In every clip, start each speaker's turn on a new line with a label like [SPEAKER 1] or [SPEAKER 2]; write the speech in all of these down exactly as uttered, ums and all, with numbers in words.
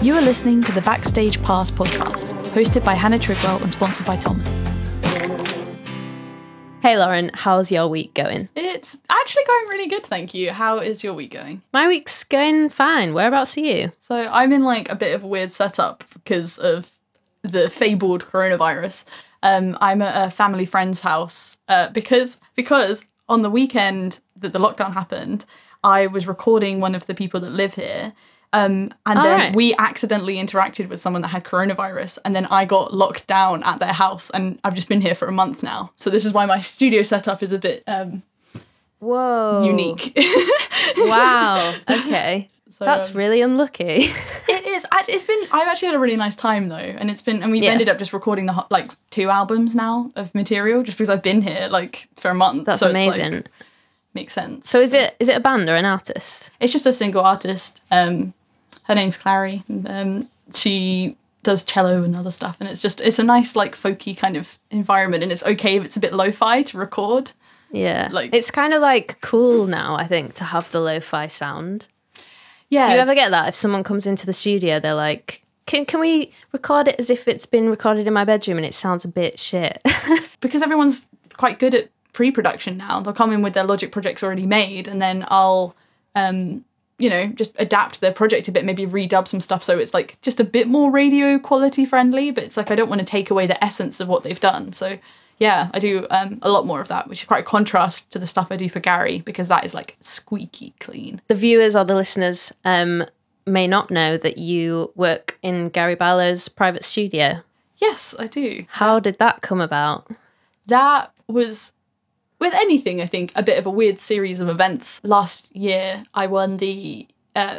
[SPEAKER 1] You are listening to the Backstage Pass podcast, hosted by Hannah Trigwell and sponsored by Tom.
[SPEAKER 2] Hey Lauren, how's your week going?
[SPEAKER 1] It's actually going really good, thank you. How is your week going?
[SPEAKER 2] My week's going fine. Whereabouts are you?
[SPEAKER 1] So I'm in like a bit of a weird setup because of the fabled coronavirus. Um, I'm at a family friend's house uh, because because on the weekend that the lockdown happened, I was recording one of the people that live here. Um, and
[SPEAKER 2] All
[SPEAKER 1] then
[SPEAKER 2] right.
[SPEAKER 1] we accidentally interacted with someone that had coronavirus, and then I got locked down at their house, and I've just been here for a month now. So this is why my studio setup is a bit um,
[SPEAKER 2] Whoa.
[SPEAKER 1] unique.
[SPEAKER 2] Wow. Okay.
[SPEAKER 1] So,
[SPEAKER 2] That's
[SPEAKER 1] um,
[SPEAKER 2] really unlucky.
[SPEAKER 1] It is. I- It's been. I've actually had a really nice time though, and it's been. And we've
[SPEAKER 2] Yeah.
[SPEAKER 1] ended up just recording the ho- like two albums now of material, just because I've been here like for a month.
[SPEAKER 2] That's
[SPEAKER 1] so it's, like,
[SPEAKER 2] amazing.
[SPEAKER 1] makes sense.
[SPEAKER 2] So is it is it a band or an artist?
[SPEAKER 1] It's just a single artist. Um, her name's Clary. And, um, she does cello and other stuff, and it's just it's a nice like folky kind of environment, and it's okay if it's a bit lo-fi to record.
[SPEAKER 2] Yeah.
[SPEAKER 1] Like-
[SPEAKER 2] It's kind of like cool now, I think, to have the lo-fi sound.
[SPEAKER 1] Yeah.
[SPEAKER 2] Do you ever get that if someone comes into the studio, they're like, can can we record it as if it's been recorded in my bedroom and it sounds a bit shit?
[SPEAKER 1] Because everyone's quite good at pre-production now. They'll come in with their Logic projects already made, and then I'll, um, you know, just adapt their project a bit, maybe redub some stuff so it's like just a bit more radio quality friendly, but it's like I don't want to take away the essence of what they've done. So yeah, I do um, a lot more of that, which is quite a contrast to the stuff I do for Gary, because that is like squeaky clean.
[SPEAKER 2] The viewers or the listeners um, may not know that you work in Gary Barlow's private studio.
[SPEAKER 1] Yes, I do.
[SPEAKER 2] How did that come about?
[SPEAKER 1] That was, with anything, I think, a bit of a weird series of events. Last year, I won the uh,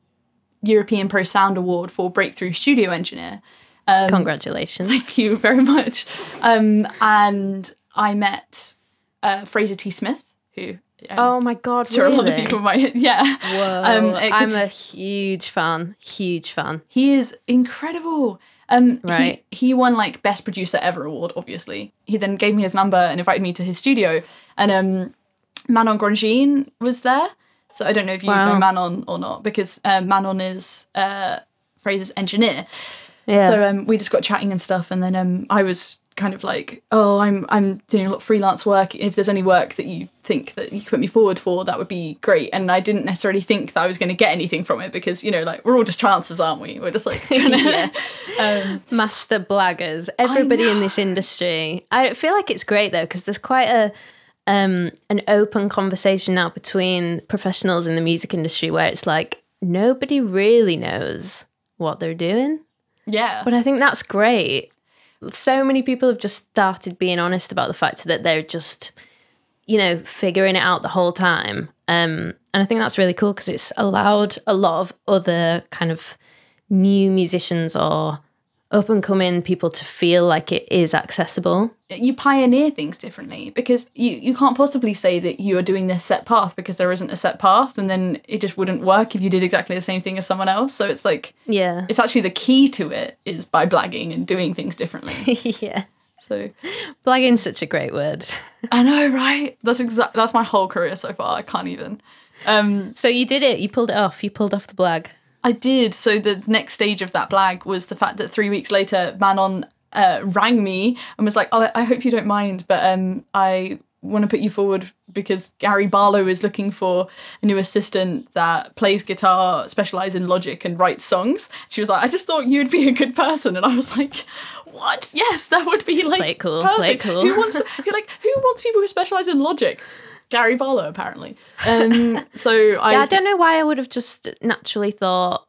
[SPEAKER 1] European Pro Sound Award for Breakthrough Studio Engineer. Um,
[SPEAKER 2] Congratulations.
[SPEAKER 1] Thank you very much. Um, and I met uh, Fraser T. Smith, who um,
[SPEAKER 2] Oh my God,
[SPEAKER 1] sure
[SPEAKER 2] really?
[SPEAKER 1] a lot of people might, yeah.
[SPEAKER 2] Whoa,
[SPEAKER 1] Um, it- 'cause
[SPEAKER 2] I'm a huge fan, huge fan.
[SPEAKER 1] He is incredible. Um,
[SPEAKER 2] Right.
[SPEAKER 1] He, he won like Best Producer Ever award, obviously. He then gave me his number and invited me to his studio. And um, Manon Grangin was there. So I don't know if you
[SPEAKER 2] Wow.
[SPEAKER 1] know Manon or not, because uh, Manon is uh, Fraser's engineer.
[SPEAKER 2] Yeah.
[SPEAKER 1] So um, we just got chatting and stuff, and then um, I was kind of like, oh, I'm I'm doing a lot of freelance work. If there's any work that you think that you could put me forward for, that would be great. And I didn't necessarily think that I was going to get anything from it, because, you know, like, we're all just chancers, aren't we? We're just like trying to,
[SPEAKER 2] Yeah.
[SPEAKER 1] um,
[SPEAKER 2] Master blaggers, everybody in this industry. I feel like it's great though, because there's quite a um, an open conversation now between professionals in the music industry where it's like nobody really knows what they're doing.
[SPEAKER 1] yeah.
[SPEAKER 2] But I think that's great. So many people have just started being honest about the fact that they're just, you know, figuring it out the whole time. Um, and I think that's really cool because it's allowed a lot of other kind of new musicians or up and coming people to feel like it is accessible.
[SPEAKER 1] You pioneer things differently, because you, you can't possibly say that you are doing this set path because there isn't a set path, and then it just wouldn't work if you did exactly the same thing as someone else. So it's like,
[SPEAKER 2] Yeah.
[SPEAKER 1] it's actually the key to it is by blagging and doing things differently.
[SPEAKER 2] Yeah.
[SPEAKER 1] So
[SPEAKER 2] Blagging's such a great word.
[SPEAKER 1] I know, right? That's exact. That's my whole career so far. I can't even. Um,
[SPEAKER 2] So you did it. You pulled it off. You pulled off the blag.
[SPEAKER 1] I did. So the next stage of that blag was the fact that three weeks later, Manon uh, rang me and was like, "Oh, I hope you don't mind, but um, I want to put you forward because Gary Barlow is looking for a new assistant that plays guitar, specialises in Logic, and writes songs." She was like, "I just thought you'd be a good person," and I was like, "What? Yes, that would be like
[SPEAKER 2] Play it cool,
[SPEAKER 1] perfect.
[SPEAKER 2] play it cool."
[SPEAKER 1] Who wants to? You're like, who wants people who specialise in Logic?" Gary Barlow, apparently. Um, so I,
[SPEAKER 2] Yeah, I don't know why I would have just naturally thought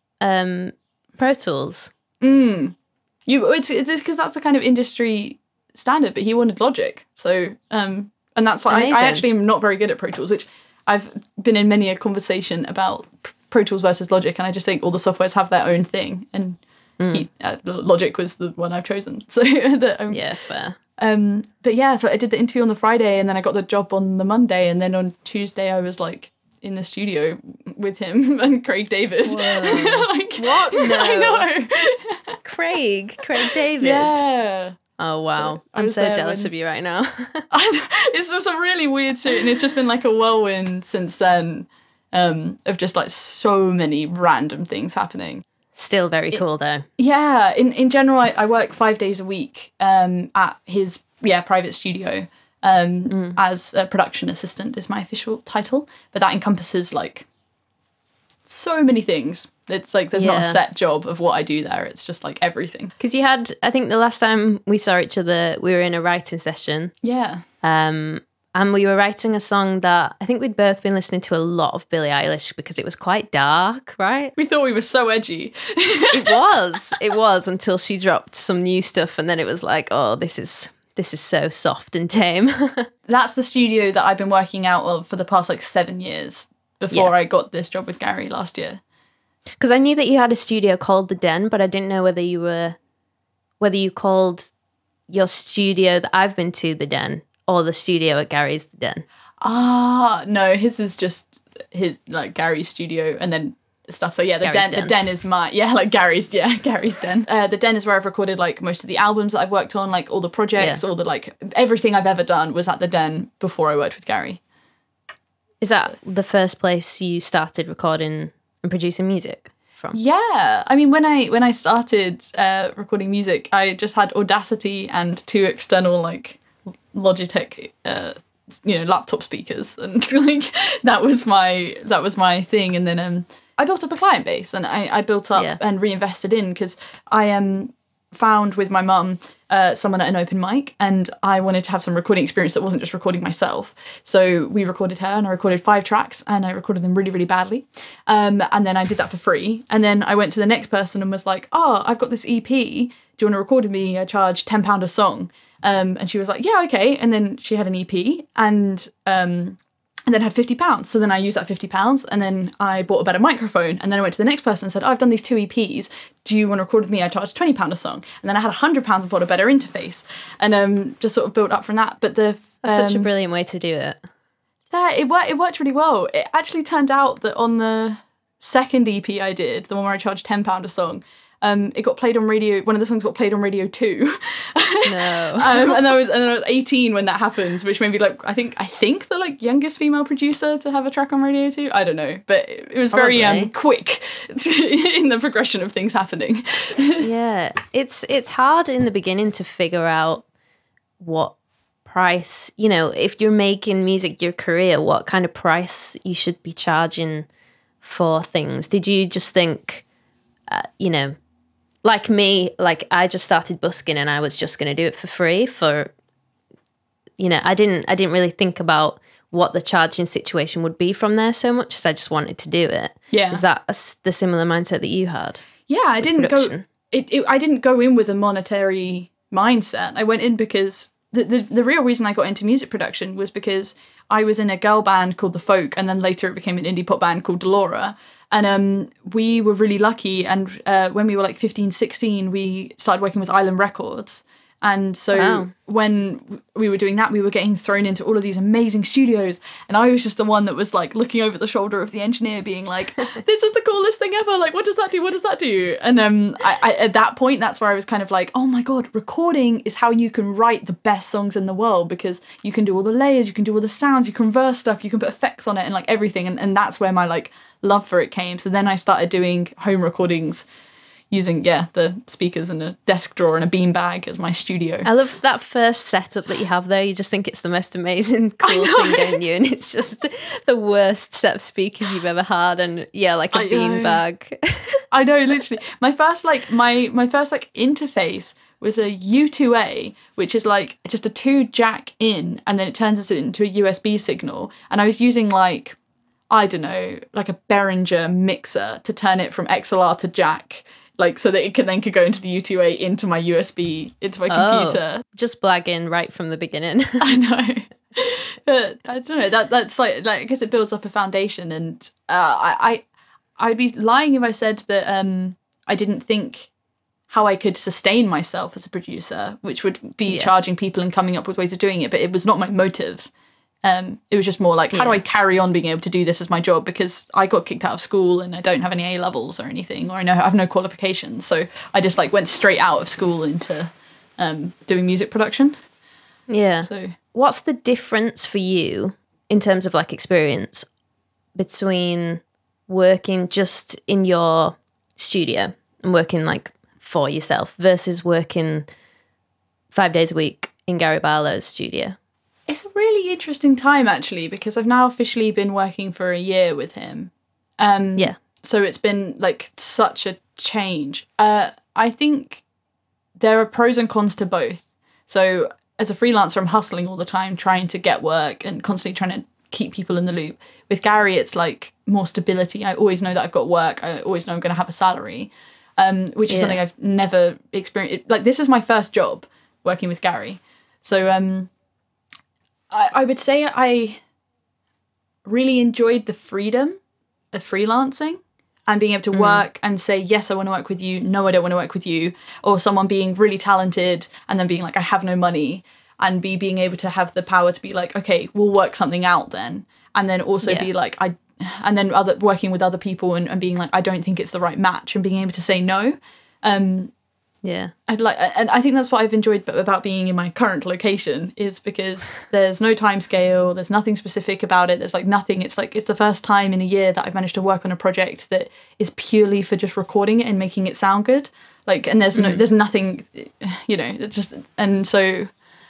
[SPEAKER 2] um, Pro Tools.
[SPEAKER 1] Mm. You, it's it's because that's the kind of industry standard, but he wanted Logic. So, um, and that's like, I,
[SPEAKER 2] Amazing.
[SPEAKER 1] I actually am not very good at Pro Tools, which I've been in many a conversation about Pro Tools versus Logic, and I just think all the softwares have their own thing, and he, uh, Logic was the one I've chosen. So, the, um,
[SPEAKER 2] Yeah, fair.
[SPEAKER 1] Um, but yeah, so I did the interview on the Friday, and then I got the job on the Monday, and then on Tuesday I was like in the studio with him and Craig David. Like,
[SPEAKER 2] What? No.
[SPEAKER 1] I know.
[SPEAKER 2] Craig, Craig David.
[SPEAKER 1] Yeah.
[SPEAKER 2] Oh, wow.
[SPEAKER 1] I
[SPEAKER 2] I'm
[SPEAKER 1] was
[SPEAKER 2] so
[SPEAKER 1] there
[SPEAKER 2] jealous
[SPEAKER 1] when-
[SPEAKER 2] of you right now.
[SPEAKER 1] I, it's just a really weird shit, and it's just been like a whirlwind since then, um, of just like so many random things happening.
[SPEAKER 2] Still very cool though.
[SPEAKER 1] Yeah, in, in general, I, I work five days a week um, at his yeah private studio um, mm. as a production assistant is my official title, but that encompasses like so many things. It's like there's yeah. not a set job of what I do there. It's just like everything.
[SPEAKER 2] Because you had, I think the last time we saw each other, we were in a writing session.
[SPEAKER 1] Yeah.
[SPEAKER 2] Um, and we were writing a song that I think we'd both been listening to a lot of Billie Eilish because it was quite dark, right?
[SPEAKER 1] We thought we were so edgy.
[SPEAKER 2] It was. It was until she dropped some new stuff, and then it was like, oh, this is this is so soft and tame.
[SPEAKER 1] That's the studio that I've been working out of for the past like seven years before
[SPEAKER 2] yeah.
[SPEAKER 1] I got this job with Gary last year.
[SPEAKER 2] Because I knew that you had a studio called The Den, but I didn't know whether you were whether you called your studio that I've been to The Den or the studio at Gary's The Den.
[SPEAKER 1] Ah, no, his is just his like Gary's studio and then stuff. So yeah, the den, den, the den is my yeah, like Gary's yeah, Gary's Den. Uh, the Den is where I've recorded like most of the albums that I've worked on, like all the projects, yeah. all the like everything I've ever done was at the Den before I worked with Gary.
[SPEAKER 2] Is that the first place you started recording and producing music from?
[SPEAKER 1] Yeah, I mean when I when I started uh, recording music, I just had Audacity and two external like Logitech, uh, you know, laptop speakers, and like that was my that was my thing. And then um, I built up a client base, and I, I built up yeah. and reinvested in because I um found with my mum uh, someone at an open mic, and I wanted to have some recording experience that wasn't just recording myself. So we recorded her, and I recorded five tracks, and I recorded them really, really badly. Um, and then I did that for free. And then I went to the next person and was like, "Oh, I've got this E P. Do you want to record with me? I charge ten pounds a song." Um, and she was like, yeah, okay. And then she had an E P and um, and then had fifty pounds. So then I used that fifty pounds and then I bought a better microphone. And then I went to the next person and said, oh, I've done these two E Ps. Do you want to record with me? I charge twenty pounds a song. And then I had one hundred pounds and bought a better interface. And um, just sort of built up from that. But the
[SPEAKER 2] That's
[SPEAKER 1] um,
[SPEAKER 2] such a brilliant way to do it.
[SPEAKER 1] That, it, worked, it worked really well. It actually turned out that on the second E P I did, the one where I charged ten pounds a song, Um, it got played on radio. One of the songs got played on Radio Two.
[SPEAKER 2] No.
[SPEAKER 1] um, and I was and I was eighteen when that happened, which made me like I think I think the like youngest female producer to have a track on Radio Two. I don't know, but it, it was very
[SPEAKER 2] Probably.
[SPEAKER 1] um quick in the progression of things happening.
[SPEAKER 2] Yeah, it's it's hard in the beginning to figure out what price, you know, if you're making music your career, what kind of price you should be charging for things. Did you just think, uh, you know, like me, like I just started busking and I was just going to do it for free for, you know, I didn't, I didn't really think about what the charging situation would be from there so much as I just wanted to do it.
[SPEAKER 1] Yeah.
[SPEAKER 2] Is that a, the similar mindset that you had?
[SPEAKER 1] Yeah, I didn't production? go, it, it, I didn't go in with a monetary mindset. I went in because the, the, the real reason I got into music production was because I was in a girl band called The Folk, and then later it became an indie pop band called Delora. And um, we were really lucky. And uh, when we were like fifteen, sixteen, we started working with Island Records. And so
[SPEAKER 2] wow.
[SPEAKER 1] when we were doing that, we were getting thrown into all of these amazing studios. And I was just the one that was like looking over the shoulder of the engineer being like, this is the coolest thing ever. Like, what does that do? What does that do? And um, I, I, at that point, that's where I was kind of like, oh my God, recording is how you can write the best songs in the world, because you can do all the layers, you can do all the sounds, you can reverse stuff, you can put effects on it and like everything. And, and that's where my like love for it came. So then I started doing home recordings using, yeah, the speakers and a desk drawer and a beanbag as my studio.
[SPEAKER 2] I love that first setup that you have there. You just think it's the most amazing, cool thing, don't you? And it's just the worst set of speakers you've ever had. And yeah, like a beanbag.
[SPEAKER 1] I know, literally. My first, like, my, my first, like, interface was a U two A, which is, like, just a two jack in, and then it turns it into a U S B signal. And I was using, like, I don't know, like a Behringer mixer to turn it from X L R to jack, like so that it can then could go into the U two A into my U S B, into my computer.
[SPEAKER 2] Oh, just blagging right from the beginning.
[SPEAKER 1] I know. But I don't know, that that's like, like I guess it builds up a foundation, and uh, I, I I'd be lying if I said that um I didn't think how I could sustain myself as a producer, which would be yeah. charging people and coming up with ways of doing it, but it was not my motive. Um, it was just more like, how yeah. do I carry on being able to do this as my job? Because I got kicked out of school and I don't have any A levels or anything, or I know I have no qualifications. So I just like went straight out of school into um, doing music production.
[SPEAKER 2] Yeah.
[SPEAKER 1] So
[SPEAKER 2] what's the difference for you in terms of like experience between working just in your studio and working like for yourself versus working five days a week in Gary Barlow's studio?
[SPEAKER 1] It's a really interesting time, actually, because I've now officially been working for a year with him. Um,
[SPEAKER 2] Yeah.
[SPEAKER 1] So it's been like such a change. Uh, I think there are pros and cons to both. So as a freelancer, I'm hustling all the time, trying to get work and constantly trying to keep people in the loop. With Gary, it's like more stability. I always know that I've got work. I always know I'm going to have a salary, um, which is
[SPEAKER 2] Yeah.
[SPEAKER 1] something I've never experienced. Like, this is my first job working with Gary. So um, I, I would say I really enjoyed the freedom of freelancing and being able to work and say, yes, I want to work with you. No, I don't want to work with you. Or someone being really talented and then being like, I have no money. And be being able to have the power to be like, okay, we'll work something out then. And then also
[SPEAKER 2] Yeah.
[SPEAKER 1] be like, I, and then other working with other people and, and being like, I don't think it's the right match, and being able to say no. Um,
[SPEAKER 2] Yeah.
[SPEAKER 1] I'd like, and I think that's what I've enjoyed b- about being in my current location, is because there's no time scale, there's nothing specific about it, there's like nothing. It's like, it's the first time in a year that I've managed to work on a project that is purely for just recording it and making it sound good. Like, and there's no, there's nothing, you know, it's just, and so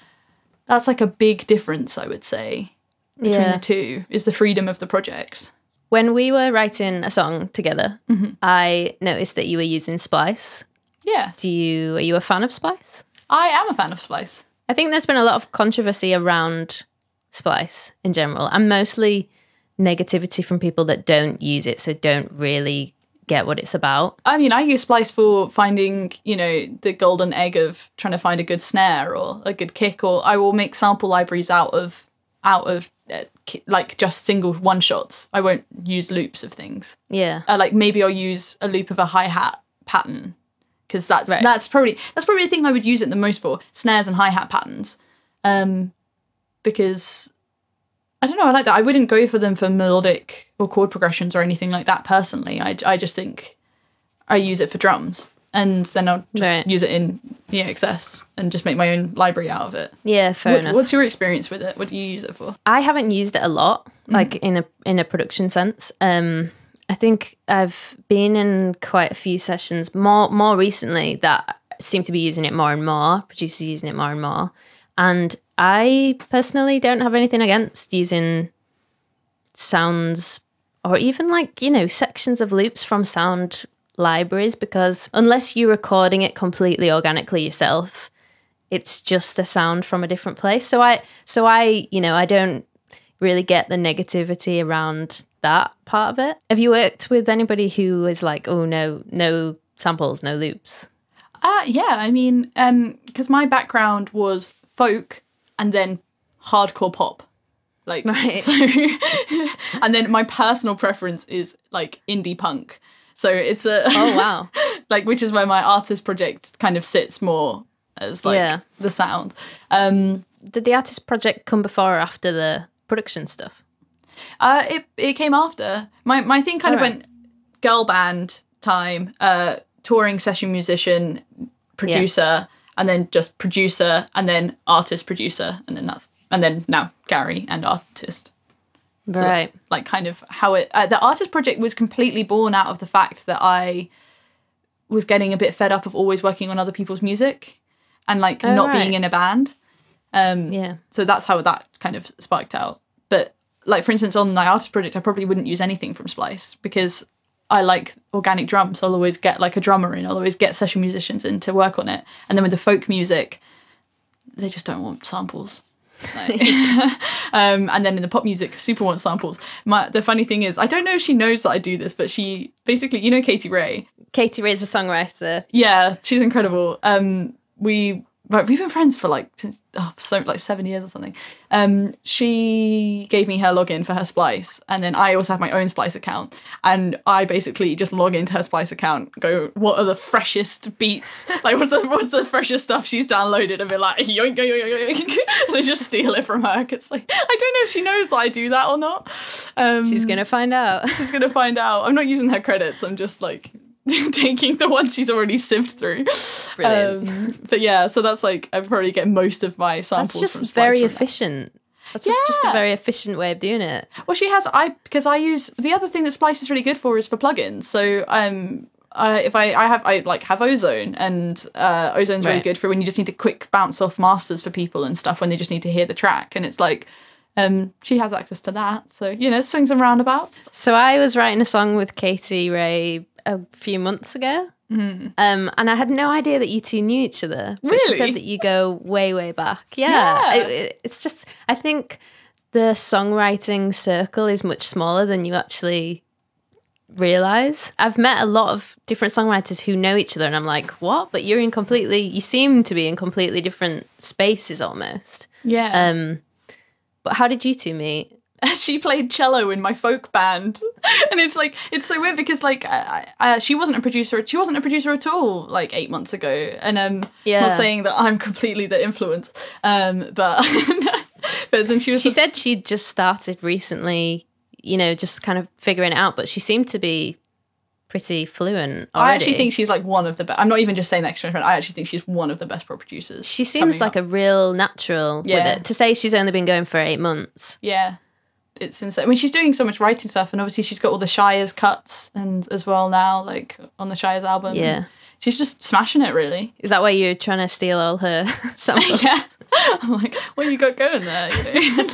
[SPEAKER 1] that's like a big difference, I would say, between
[SPEAKER 2] Yeah.
[SPEAKER 1] the two, is the freedom of the projects.
[SPEAKER 2] When we were writing a song together, I noticed that you were using Splice.
[SPEAKER 1] Yeah,
[SPEAKER 2] Do you are you a fan of Splice?
[SPEAKER 1] I am a fan of Splice.
[SPEAKER 2] I think there's been a lot of controversy around Splice in general, and mostly negativity from people that don't use it, so don't really get what it's about.
[SPEAKER 1] I mean, I use Splice for finding, you know, the golden egg of trying to find a good snare or a good kick, or I will make sample libraries out of, out of uh, ki- like just single one shots. I won't use loops of things.
[SPEAKER 2] Yeah.
[SPEAKER 1] Uh, like maybe I'll use a loop of a hi-hat pattern, because that's
[SPEAKER 2] Right.
[SPEAKER 1] that's probably that's probably the thing I would use it the most for, snares and hi-hat patterns, um, because I don't know, I like that. I wouldn't go for them for melodic or chord progressions or anything like that personally. I, I just think I use it for drums, and then I'll just
[SPEAKER 2] Right.
[SPEAKER 1] use it in E X S and just make my own library out of it.
[SPEAKER 2] Yeah, fair
[SPEAKER 1] What,
[SPEAKER 2] enough.
[SPEAKER 1] what's your experience with it? What do you use it for?
[SPEAKER 2] I haven't used it a lot, like in a in a production sense. Um, I think I've been in quite a few sessions more more recently that seem to be using it more and more. Producers using it more and more, and I personally don't have anything against using sounds or even like, you know, sections of loops from sound libraries, because unless you're recording it completely organically yourself, it's just a sound from a different place. So I, so I, you know, I don't really get the negativity around that part of it. Have you worked with anybody who is like, oh no, no samples, no loops?
[SPEAKER 1] Uh, yeah, I mean, um, because my background was folk and then hardcore pop. Like,
[SPEAKER 2] Right.
[SPEAKER 1] so, and then my personal preference is like indie punk. So it's a,
[SPEAKER 2] Oh wow.
[SPEAKER 1] like, which is where my artist project kind of sits more as like
[SPEAKER 2] Yeah.
[SPEAKER 1] the sound. Um,
[SPEAKER 2] Did the artist project come before or after the production stuff?
[SPEAKER 1] uh, it, it came after. My, my thing kind of
[SPEAKER 2] Alright.
[SPEAKER 1] went girl band time, uh, touring session musician, producer, and then just producer, and then artist producer, and then that's, and then now Gary and artist. So,
[SPEAKER 2] Right.
[SPEAKER 1] like kind of how it, uh, the artist project was completely born out of the fact that I was getting a bit fed up of always working on other people's music and like
[SPEAKER 2] Oh,
[SPEAKER 1] not
[SPEAKER 2] right.
[SPEAKER 1] being in a band. Um,
[SPEAKER 2] Yeah.
[SPEAKER 1] So that's how that kind of sparked out. But like, for instance, on my artist project, I probably wouldn't use anything from Splice because I like organic drums. I'll always get like a drummer in. I'll always get session musicians in to work on it. And then with the folk music, they just don't want samples. Like, um, and then in the pop music, super want samples. My, the funny thing is, I don't know if she knows that I do this, but she basically, you know, Katie Ray.
[SPEAKER 2] Katie Ray's a songwriter.
[SPEAKER 1] Yeah, she's incredible. Um, we But we've been friends for like since oh, so like seven years or something. Um, she gave me her login for her Splice, and then I also have my own Splice account. And I basically just log into her Splice account, go, what are the freshest beats? Like, what's the what's the freshest stuff she's downloaded? And be like, yoink, yoink, yoink, yoink. And I just steal it from her. It's like, I don't know if she knows that I do that or not. Um,
[SPEAKER 2] She's gonna find out.
[SPEAKER 1] she's gonna find out. I'm not using her credits. I'm just like taking the ones she's already sieved through.
[SPEAKER 2] Brilliant.
[SPEAKER 1] Um, but yeah, so that's like I probably get most of my samples.
[SPEAKER 2] That's just
[SPEAKER 1] from Splice
[SPEAKER 2] very
[SPEAKER 1] from that.
[SPEAKER 2] efficient. That's a- just a
[SPEAKER 1] Yeah.
[SPEAKER 2] very efficient way of doing it.
[SPEAKER 1] Well, she has I because I use the other thing that Splice is really good for is for plugins. So um, uh, if I, I have I like have Ozone, and uh, Ozone's really
[SPEAKER 2] Right.
[SPEAKER 1] good for when you just need to quick bounce off masters for people and stuff when they just need to hear the track, and it's like um, she has access to that, so you know, swings and roundabouts.
[SPEAKER 2] So I was writing a song with Katie Ray a few months ago.
[SPEAKER 1] Mm.
[SPEAKER 2] Um, and I had no idea that you two knew each other. But she
[SPEAKER 1] Really?
[SPEAKER 2] said that you go way, way back. Yeah.
[SPEAKER 1] Yeah.
[SPEAKER 2] It- it- it's just, I think the songwriting circle is much smaller than you actually realize. I've met a lot of different songwriters who know each other, and I'm like, what? But you're in completely, you seem to be in completely different spaces almost.
[SPEAKER 1] Yeah.
[SPEAKER 2] Um, but how did you two meet?
[SPEAKER 1] She played cello in my folk band, and it's like it's so weird because like I, I, she wasn't a producer she wasn't a producer at all like eight months ago, and um
[SPEAKER 2] Yeah.
[SPEAKER 1] not saying that I'm completely the influence, um but but then she was
[SPEAKER 2] She
[SPEAKER 1] just-
[SPEAKER 2] said she'd just started recently, you know, just kind of figuring it out, but she seemed to be pretty fluent already.
[SPEAKER 1] I actually think she's like one of the best. I'm not even just saying that because I actually think she's one of the best pro producers.
[SPEAKER 2] she seems like a real natural
[SPEAKER 1] Yeah.
[SPEAKER 2] with it. To say she's only been going for eight months.
[SPEAKER 1] yeah. It's insane. I mean, she's doing so much writing stuff, and obviously she's got all the Shires cuts and as well now, like on the Shires album.
[SPEAKER 2] Yeah.
[SPEAKER 1] She's just smashing it, really.
[SPEAKER 2] Is that why you're trying to steal all her samples?
[SPEAKER 1] Yeah. I'm like, what you got going there? You know?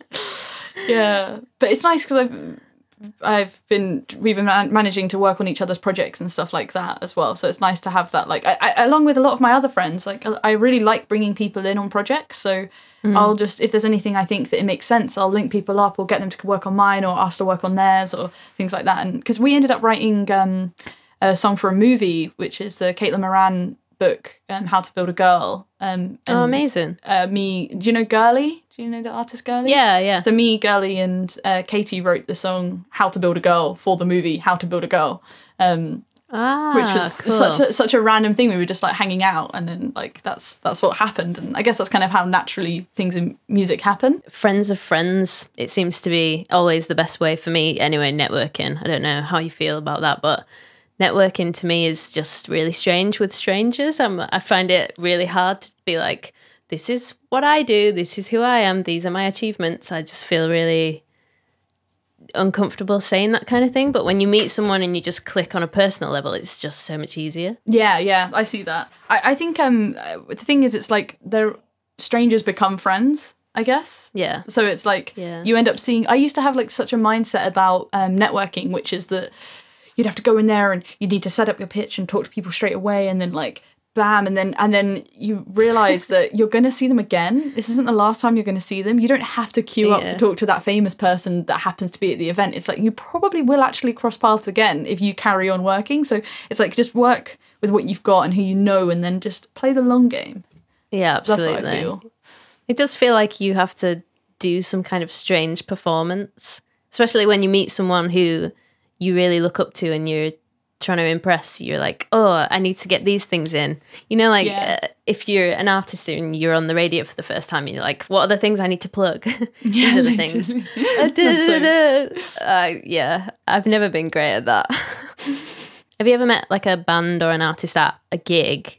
[SPEAKER 1] Yeah. But it's nice because I've I've been we've been man- managing to work on each other's projects and stuff like that as well. So it's nice to have that. Like, I, I, along with a lot of my other friends, like I I really like bringing people in on projects. So I'll just, if there's anything I think that it makes sense, I'll link people up or get them to work on mine or ask to work on theirs or things like that. And because we ended up writing um, a song for a movie, which is the Caitlin Moran book, um, How to Build a Girl. Um, and,
[SPEAKER 2] Oh, amazing.
[SPEAKER 1] Uh, me, do you know Girly? Do you know the artist Girly?
[SPEAKER 2] Yeah, yeah.
[SPEAKER 1] So me, Girly, and uh, Katie wrote the song "How to Build a Girl" for the movie "How to Build a Girl," um,
[SPEAKER 2] Ah,
[SPEAKER 1] which was
[SPEAKER 2] cool.
[SPEAKER 1] such a, such a random thing. We were just like hanging out, and then like that's that's what happened. And I guess that's kind of how naturally things in music happen.
[SPEAKER 2] Friends of friends, it seems to be always the best way for me anyway, networking. I don't know how you feel about that, but networking to me is just really strange with strangers. I'm, I find it really hard to be like, this is what I do, this is who I am, these are my achievements. I just feel really uncomfortable saying that kind of thing. But when you meet someone and you just click on a personal level, it's just so much easier.
[SPEAKER 1] Yeah, yeah, I see that. I, I think um uh, the thing is, it's like they're strangers become friends, I guess.
[SPEAKER 2] Yeah.
[SPEAKER 1] So it's like
[SPEAKER 2] Yeah.
[SPEAKER 1] you end up seeing. I used to have like such a mindset about um, networking, which is that you'd have to go in there and you need to set up your pitch and talk to people straight away, and then like bam, and then and then you realize that you're going to see them again. This isn't the last time you're going to see them. You don't have to queue up
[SPEAKER 2] Yeah.
[SPEAKER 1] to talk to that famous person that happens to be at the event. It's like you probably will actually cross paths again if you carry on working. So it's like just work with what you've got and who you know, and then just play the long game.
[SPEAKER 2] Yeah,
[SPEAKER 1] That's
[SPEAKER 2] absolutely.
[SPEAKER 1] what I feel.
[SPEAKER 2] It does feel like you have to do some kind of strange performance, especially when you meet someone who you really look up to and you're trying to impress. You're like, oh, I need to get these things in. You know, like
[SPEAKER 1] Yeah.
[SPEAKER 2] uh, if you're an artist and you're on the radio for the first time, you're like, what are the things I need to plug? These are the things. Uh,
[SPEAKER 1] That's so-
[SPEAKER 2] uh, yeah, I've never been great at that. Have you ever met like a band or an artist at a gig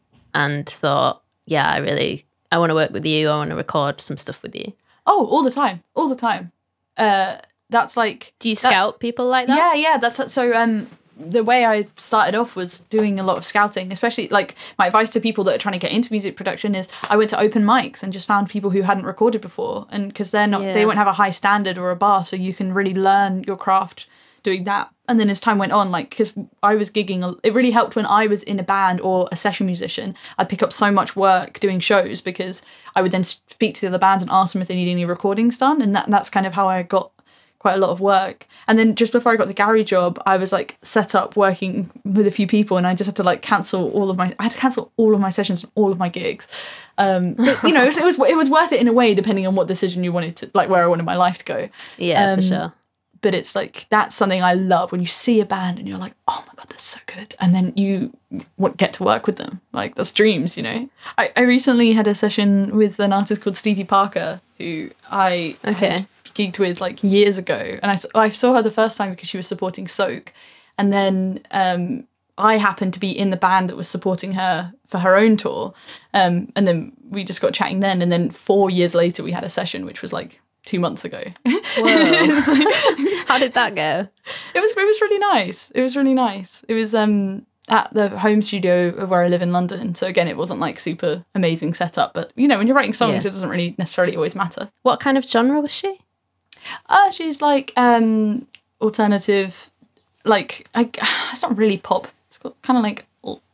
[SPEAKER 2] and thought, yeah, I really, I want to work with you. I want to record some stuff with you.
[SPEAKER 1] Oh, all the time, all the time. Uh, that's like
[SPEAKER 2] Do you
[SPEAKER 1] that-
[SPEAKER 2] scout people like that?
[SPEAKER 1] Yeah, yeah. That's so. Um, the way I started off was doing a lot of scouting, especially like my advice to people that are trying to get into music production is I went to open mics and just found people who hadn't recorded before, and because they're not,
[SPEAKER 2] Yeah.
[SPEAKER 1] they won't have a high standard or a bar, so you can really learn your craft doing that. And then as time went on, like because I was gigging, a- it really helped when I was in a band or a session musician. I'd pick up so much work doing shows because I would then speak to the other bands and ask them if they need any recordings done, and that that's kind of how I got quite a lot of work. And then just before I got the Gary job, I was like set up working with a few people, and I just had to like cancel all of my I had to cancel all of my sessions and all of my gigs. Um but, you know, it was, it was it was worth it in a way, depending on what decision you wanted to, like where I wanted my life to go.
[SPEAKER 2] Yeah,
[SPEAKER 1] Um,
[SPEAKER 2] for sure.
[SPEAKER 1] But it's like that's something I love when you see a band and you're like, oh my god, they're so good, and then you want get to work with them. Like that's dreams, you know. I, I recently had a session with an artist called Stevie Parker, who I
[SPEAKER 2] Okay.
[SPEAKER 1] gigged with like years ago, and I, s- I saw her the first time because she was supporting Soak, and then um, I happened to be in the band that was supporting her for her own tour, um, and then we just got chatting then, and then four years later we had a session, which was like two months ago.
[SPEAKER 2] Whoa. How did that go?
[SPEAKER 1] It was it was really nice. It was really nice. It was um at the home studio of where I live in London. So again, it wasn't like super amazing setup, but you know, when you're writing songs,
[SPEAKER 2] Yeah.
[SPEAKER 1] it doesn't really necessarily always matter.
[SPEAKER 2] What kind of genre was she?
[SPEAKER 1] Uh, she's like um alternative, like I, it's not really pop. It's got kind of like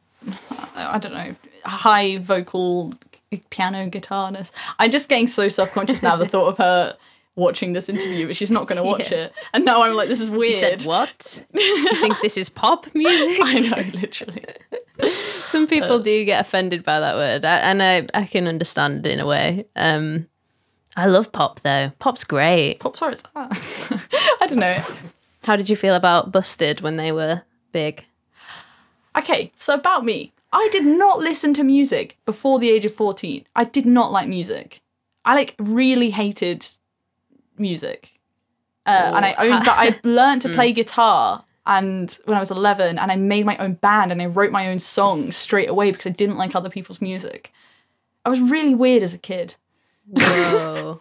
[SPEAKER 1] I don't know, high vocal piano guitarness. I'm just getting so self-conscious now. The thought of her watching this interview, but she's not going to watch
[SPEAKER 2] Yeah.
[SPEAKER 1] it, and now I'm like, this is weird.
[SPEAKER 2] You said what? You think this is pop music?
[SPEAKER 1] I know, literally.
[SPEAKER 2] Some people do get offended by that word, I, and I, I can understand it in a way. Um, I love pop though. Pop's great.
[SPEAKER 1] Pop's where it's at. I don't know.
[SPEAKER 2] How did you feel about Busted when they were big?
[SPEAKER 1] Okay, so about me. I did not listen to music before the age of fourteen. I did not like music. I like really hated music. Uh, and I owned that. I learned to play guitar and when I was eleven, and I made my own band and I wrote my own songs straight away because I didn't like other people's music. I was really weird as a kid.
[SPEAKER 2] Whoa.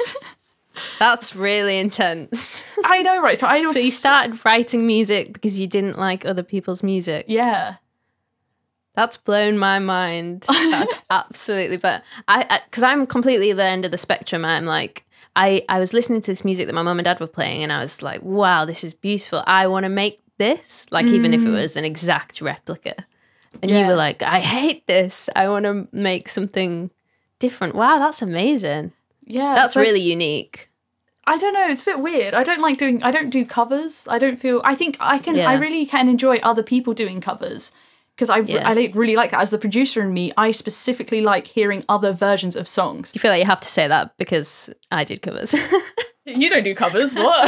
[SPEAKER 2] That's really intense.
[SPEAKER 1] I know, right? So I was
[SPEAKER 2] So you started writing music because you didn't like other people's music?
[SPEAKER 1] Yeah.
[SPEAKER 2] That's blown my mind. That's absolutely, but I, because I'm completely the end of the spectrum. I'm like, I, I was listening to this music that my mum and dad were playing, and I was like, wow, this is beautiful. I want to make this, like, mm. even if it was an exact replica. And yeah. you were like, I hate this. I want to make something different. Wow, that's amazing.
[SPEAKER 1] Yeah.
[SPEAKER 2] That's really unique.
[SPEAKER 1] I don't know, it's a bit weird. I don't like doing, I don't do covers. I don't feel, I think I can, yeah. I really can enjoy other people doing covers. Because I, yeah. I really like that. As the producer in me, I specifically like hearing other versions of songs.
[SPEAKER 2] Do you feel like you have to say that because I did covers?
[SPEAKER 1] You don't do covers, what?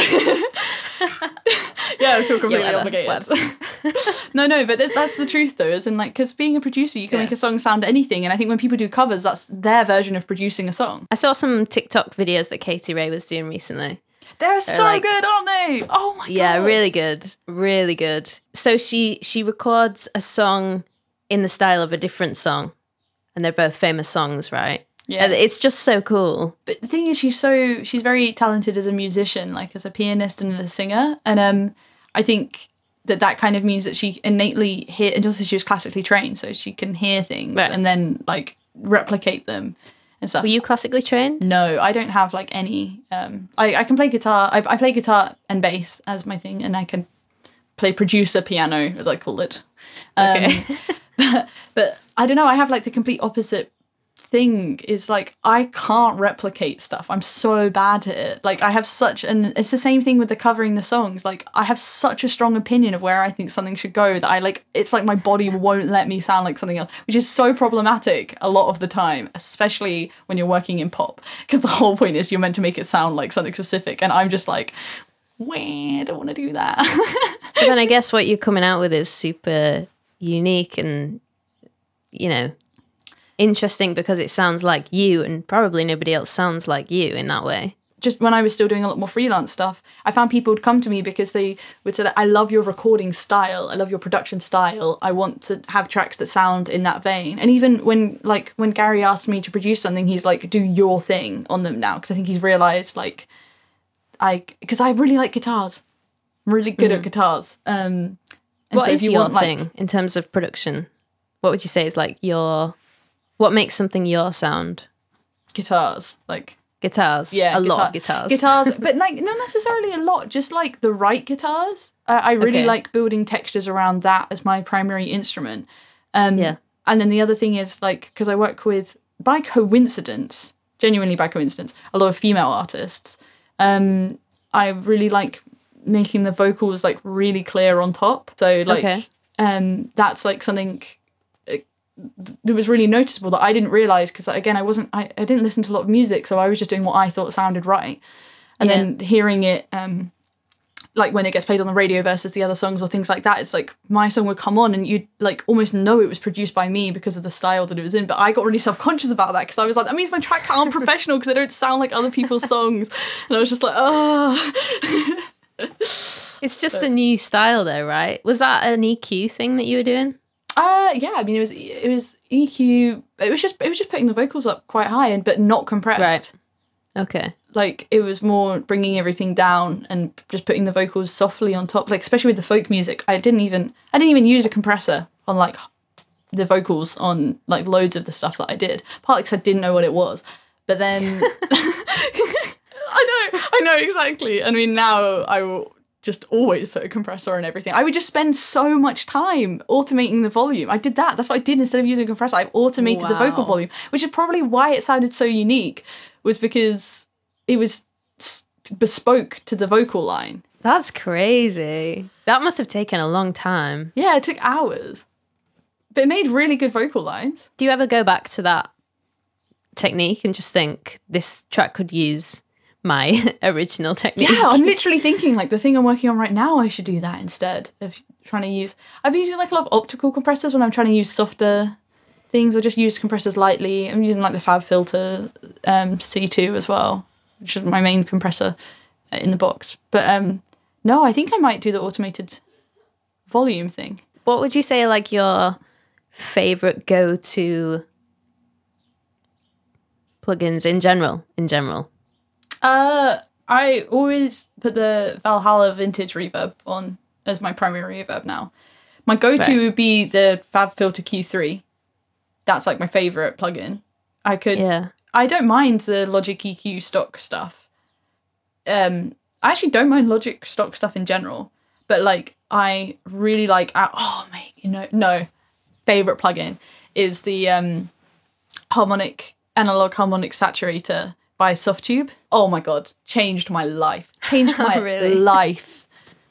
[SPEAKER 1] Yeah, I feel completely
[SPEAKER 2] yeah,
[SPEAKER 1] obligated. no, no, but that's the truth though, as in like, because being a producer, you can yeah. make a song sound anything. And I think when people do covers, that's their version of producing a song.
[SPEAKER 2] I saw some TikTok videos that Katie Ray was doing recently.
[SPEAKER 1] They're, They're so like, good, aren't they? Oh my
[SPEAKER 2] yeah,
[SPEAKER 1] god. Yeah,
[SPEAKER 2] really good. Really good. So she she records a song in the style of a different song. And they're both famous songs, right?
[SPEAKER 1] Yeah.
[SPEAKER 2] And it's just so cool.
[SPEAKER 1] But the thing is, she's so she's very talented as a musician, like as a pianist and a singer. And um I think that that kind of means that she innately hear, and also she was classically trained, so she can hear things right. and then like replicate them. And stuff.
[SPEAKER 2] Were you classically trained?
[SPEAKER 1] No, I don't have like any. Um, I, I can play guitar. I, I play guitar and bass as my thing, and I can play producer piano, as I call it. Um,
[SPEAKER 2] okay.
[SPEAKER 1] but, but I don't know. I have like the complete opposite thing. Is like I can't replicate stuff. I'm so bad at it. Like I have such, and it's the same thing with the covering the songs. Like I have such a strong opinion of where I think something should go that I like. It's like my body won't let me sound like something else, which is so problematic a lot of the time, especially when you're working in pop, because the whole point is you're meant to make it sound like something specific, and I'm just like, wah, I don't want to do that.
[SPEAKER 2] But then I guess what you're coming out with is super unique and, you know, interesting because it sounds like you, and probably nobody else sounds like you in that way.
[SPEAKER 1] Just when I was still doing a lot more freelance stuff, I found people would come to me because they would say, I love your recording style, I love your production style, I want to have tracks that sound in that vein. And even when like when Gary asked me to produce something, he's like, do your thing on them now, because I think he's realised like I because I really like guitars. I'm really good mm. at guitars. Um and
[SPEAKER 2] what
[SPEAKER 1] so
[SPEAKER 2] is
[SPEAKER 1] if you
[SPEAKER 2] your
[SPEAKER 1] want,
[SPEAKER 2] thing
[SPEAKER 1] like,
[SPEAKER 2] in terms of production? What would you say is like your what makes something your sound?
[SPEAKER 1] Guitars, like
[SPEAKER 2] guitars.
[SPEAKER 1] Yeah,
[SPEAKER 2] a
[SPEAKER 1] guitar-
[SPEAKER 2] lot of guitars.
[SPEAKER 1] Guitars, but like not necessarily a lot. Just like the right guitars. Uh, I really
[SPEAKER 2] okay.
[SPEAKER 1] like building textures around that as my primary instrument. Um,
[SPEAKER 2] yeah.
[SPEAKER 1] And then the other thing is like because I work with, by coincidence, genuinely by coincidence, a lot of female artists. Um, I really like making the vocals like really clear on top. So like,
[SPEAKER 2] okay.
[SPEAKER 1] um, that's like something. It was really noticeable that I didn't realise because again I wasn't I, I didn't listen to a lot of music, so I was just doing what I thought sounded right, and yeah. then hearing it um like when it gets played on the radio versus the other songs or things like that, it's like my song would come on and you'd like almost know it was produced by me because of the style that it was in, but I got really self-conscious about that because I was like, that means my tracks aren't professional because they don't sound like other people's songs, and I was just like, oh.
[SPEAKER 2] It's just but, a new style though, right? Was that an E Q thing that you were doing?
[SPEAKER 1] Uh yeah, I mean it was it was E Q. It was just it was just putting the vocals up quite high and but not compressed.
[SPEAKER 2] Right. Okay.
[SPEAKER 1] Like, it was more bringing everything down and just putting the vocals softly on top. Like, especially with the folk music, I didn't even I didn't even use a compressor on like the vocals on like loads of the stuff that I did. Partly because I didn't know what it was, but then I know, I know exactly. I mean, now I will just always put a compressor on everything. I would just spend so much time automating the volume. I did that. That's what I did instead of using a compressor. I automated wow. the vocal volume, which is probably why it sounded so unique, was because it was bespoke to the vocal line.
[SPEAKER 2] That's crazy. That must have taken a long time.
[SPEAKER 1] Yeah, it took hours. But it made really good vocal lines.
[SPEAKER 2] Do you ever go back to that technique and just think, this track could use my original technique?
[SPEAKER 1] Yeah, I'm literally thinking, like, the thing I'm working on right now, I should do that instead of trying to use... I've been using, like, a lot of optical compressors when I'm trying to use softer things, or just use compressors lightly. I'm using, like, the FabFilter um, C two as well, which is my main compressor in the box. But, um, no, I think I might do the automated volume thing.
[SPEAKER 2] What would you say, like, your favourite go-to plugins in general? In general?
[SPEAKER 1] Uh, I always put the Valhalla Vintage Reverb on as my primary reverb now. My go-to right. would be the FabFilter Q three. That's like my favourite plugin. I could... Yeah. I don't mind the Logic E Q stock stuff. Um, I actually don't mind Logic stock stuff in general. But, like, I really like... Oh, mate, you know... No. Favourite plugin is the um, harmonic... Analog Harmonic Saturator by Softube. Oh my god, changed my life. Changed my really? life.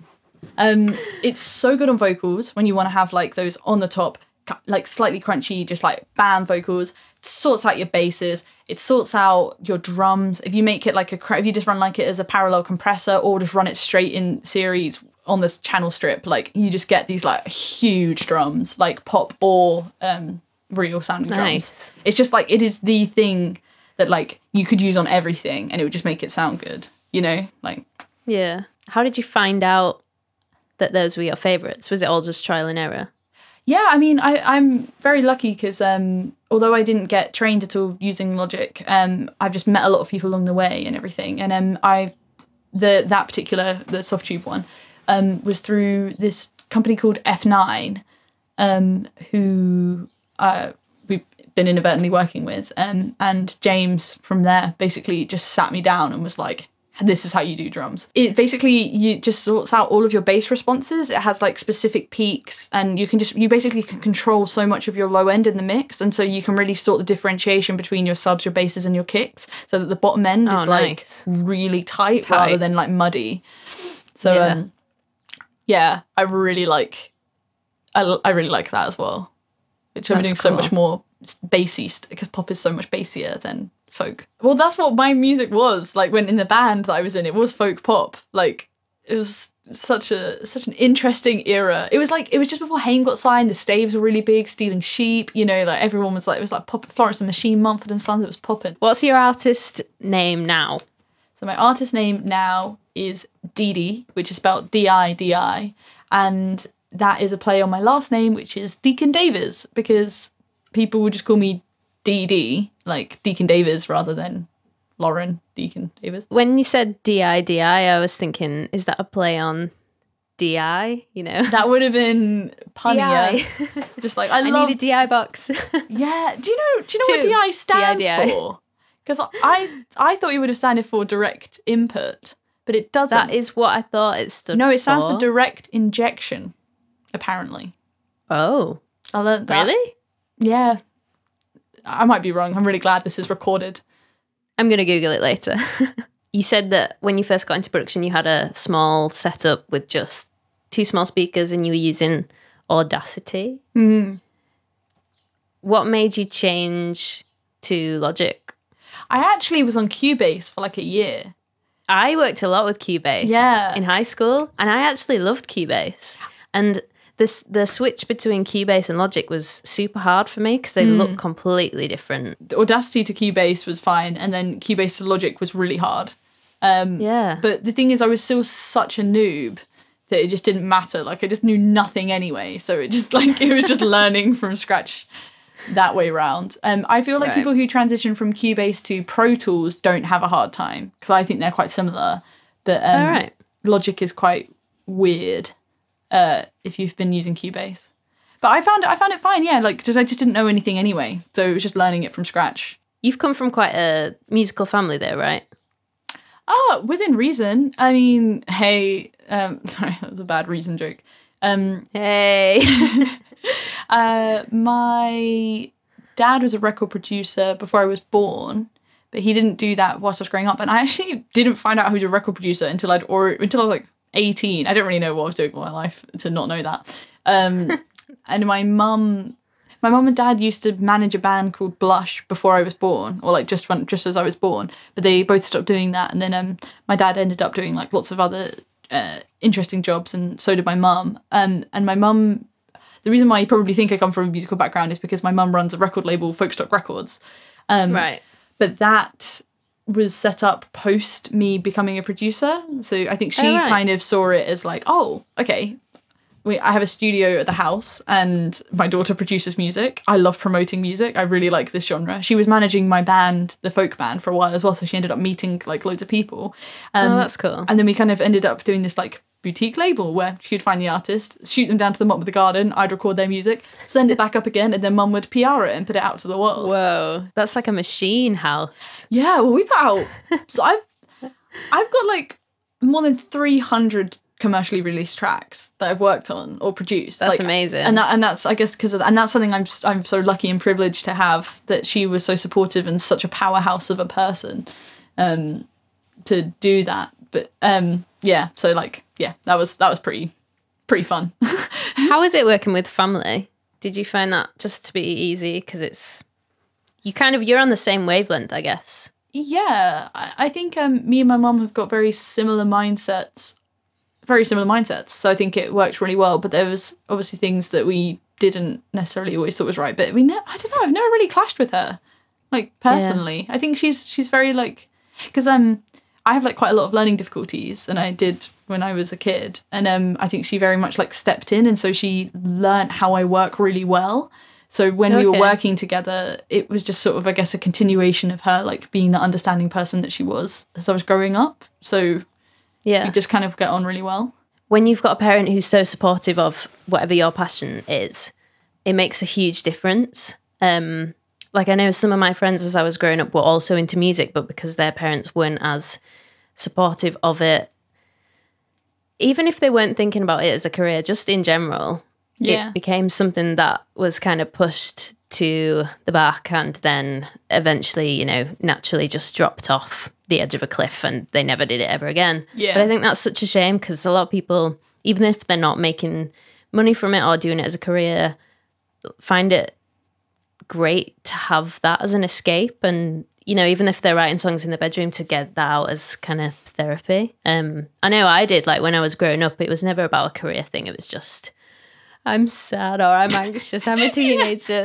[SPEAKER 1] Um, it's so good on vocals when you want to have like those on the top, like slightly crunchy, just like bam vocals. It sorts out your basses. It sorts out your drums. If you make it like a, if you just run like it as a parallel compressor, or just run it straight in series on this channel strip, like you just get these like huge drums, like pop or um, real sounding
[SPEAKER 2] nice.
[SPEAKER 1] drums. It's just like, it is the thing that like you could use on everything and it would just make it sound good, you know? Like,
[SPEAKER 2] yeah. How did you find out that those were your favourites? Was it all just trial and error?
[SPEAKER 1] Yeah, I mean, I, I'm very lucky because um, although I didn't get trained at all using Logic, um, I've just met a lot of people along the way and everything. And um, I, the that particular, the Softube one, um, was through this company called F nine, um, who uh, we've been inadvertently working with. Um, and James from there basically just sat me down and was like, this is how you do drums. It basically, you just sorts out all of your bass responses. It has like specific peaks, and you can just, you basically can control so much of your low end in the mix. And so you can really sort the differentiation between your subs, your basses and your kicks, so that the bottom end
[SPEAKER 2] oh,
[SPEAKER 1] is like
[SPEAKER 2] nice.
[SPEAKER 1] really tight, tight rather than like muddy. So
[SPEAKER 2] yeah,
[SPEAKER 1] um, yeah I really like, I, I really like that as well. Which I'm doing cool. so much more bassy, because pop is so much bassier than folk. Well, that's what my music was like when in the band that I was in. It was folk pop. Like, it was such a such an interesting era. It was like, it was just before Haim got signed. The Staves were really big. Stealing Sheep, you know, like everyone was like, it was like pop. Florence and Machine, Mumford and Sons. It was popping.
[SPEAKER 2] What's your artist name now?
[SPEAKER 1] So my artist name now is Didi, which is spelled D I D I, and that is a play on my last name, which is Deacon Davies, because people would just call me D D, like Deacon Davies, rather than Lauren Deacon Davies.
[SPEAKER 2] When you said D I D I, I was thinking, is that a play on D I? You know,
[SPEAKER 1] that would have been punnier. Just like, I,
[SPEAKER 2] I
[SPEAKER 1] love
[SPEAKER 2] need a D I box.
[SPEAKER 1] Yeah. Do you know? Do you know Two. what D I stands D I D I. for? Because I I thought it would have standed for direct input, but it doesn't.
[SPEAKER 2] That is what I thought it stood for.
[SPEAKER 1] No, it stands for direct injection. Apparently.
[SPEAKER 2] Oh.
[SPEAKER 1] I learned that.
[SPEAKER 2] Really?
[SPEAKER 1] Yeah. I might be wrong. I'm really glad this is recorded.
[SPEAKER 2] I'm going to Google it later. You said that when you first got into production, you had a small setup with just two small speakers and you were using Audacity.
[SPEAKER 1] Mm.
[SPEAKER 2] What made you change to Logic?
[SPEAKER 1] I actually was on Cubase for like a year.
[SPEAKER 2] I worked a lot with Cubase
[SPEAKER 1] yeah.
[SPEAKER 2] in high school, and I actually loved Cubase. And this, the switch between Cubase and Logic was super hard for me because they mm. look completely different.
[SPEAKER 1] Audacity to Cubase was fine, and then Cubase to Logic was really hard. Um,
[SPEAKER 2] yeah.
[SPEAKER 1] But the thing is, I was still such a noob that it just didn't matter. Like, I just knew nothing anyway, so it just, like, it was just learning from scratch. that way round. Um, I feel like
[SPEAKER 2] Right.
[SPEAKER 1] people who transition from Cubase to Pro Tools don't have a hard time because I think they're quite similar. But um,
[SPEAKER 2] All right.
[SPEAKER 1] Logic is quite weird uh, if you've been using Cubase. But I found it, I found it fine, yeah. Like, just I just didn't know anything anyway, so it was just learning it from scratch.
[SPEAKER 2] You've come from quite a musical family, though, right?
[SPEAKER 1] Ah, within reason. I mean, hey, um, sorry, that was a bad reason joke. Um,
[SPEAKER 2] Hey.
[SPEAKER 1] uh, my dad was a record producer before I was born, but he didn't do that whilst I was growing up. And I actually didn't find out he was a record producer until I'd or until I was like eighteen. I didn't really know what I was doing with my life to not know that. Um, and my mum, my mum and dad used to manage a band called Blush before I was born, or like just when just as I was born. But they both stopped doing that, and then um, my dad ended up doing like lots of other uh, interesting jobs, and so did my mum. Um, and my mum. The reason why you probably think I come from a musical background is because my mum runs a record label, Folkstock Records. Um,
[SPEAKER 2] Right.
[SPEAKER 1] But that was set up post me becoming a producer. So I think she
[SPEAKER 2] Oh, right.
[SPEAKER 1] kind of saw it as like, oh, okay, we, I have a studio at the house and my daughter produces music. I love promoting music. I really like this genre. She was managing my band, the folk band, for a while as well. So she ended up meeting like loads of people. Um,
[SPEAKER 2] Oh, that's cool.
[SPEAKER 1] And then we kind of ended up doing this like boutique label where she'd find the artist, shoot them down to the bottom of the garden, I'd record their music, send it back up again, and then mum would P R it and put it out to the world.
[SPEAKER 2] Whoa. That's like a machine house.
[SPEAKER 1] Yeah, well, we put out. So I've I've got like more than three hundred commercially released tracks that I've worked on or produced.
[SPEAKER 2] That's
[SPEAKER 1] Like,
[SPEAKER 2] amazing.
[SPEAKER 1] and that and that's I guess because of and that's something I'm just, I'm so lucky and privileged to have, that she was so supportive and such a powerhouse of a person, um, to do that. But um, yeah, so like yeah, that was that was pretty pretty fun.
[SPEAKER 2] How is it working with family? Did you find that just to be easy? Because it's, you kind of, you're on the same wavelength, I guess.
[SPEAKER 1] Yeah, I, I think um, me and my mum have got very similar mindsets, very similar mindsets. So I think it worked really well. But there was obviously things that we didn't necessarily always thought was right. But we, ne- I don't know, I've never really clashed with her, like personally. I think she's she's very like, because um, I have like quite a lot of learning difficulties, and I did when I was a kid. And um, I think she very much like stepped in, and so she learnt how I work really well. So when we were
[SPEAKER 2] Okay.
[SPEAKER 1] working together, it was just sort of, I guess, a continuation of her like being the understanding person that she was as I was growing up. So
[SPEAKER 2] Yeah.
[SPEAKER 1] we just kind of get on really well.
[SPEAKER 2] When you've got a parent who's so supportive of whatever your passion is, it makes a huge difference. Um, like I know some of my friends as I was growing up were also into music, but because their parents weren't as supportive of it, even if they weren't thinking about it as a career, just in general,
[SPEAKER 1] Yeah.
[SPEAKER 2] it became something that was kind of pushed to the back and then eventually, you know, naturally just dropped off the edge of a cliff and they never did it ever again.
[SPEAKER 1] Yeah.
[SPEAKER 2] But I think that's such a shame because a lot of people, even if they're not making money from it or doing it as a career, find it great to have that as an escape. And, you know, even if they're writing songs in the bedroom, to get that out as kind of therapy. Um, I know I did, like when I was growing up, it was never about a career thing. It was just, I'm sad or I'm anxious, I'm a teenager.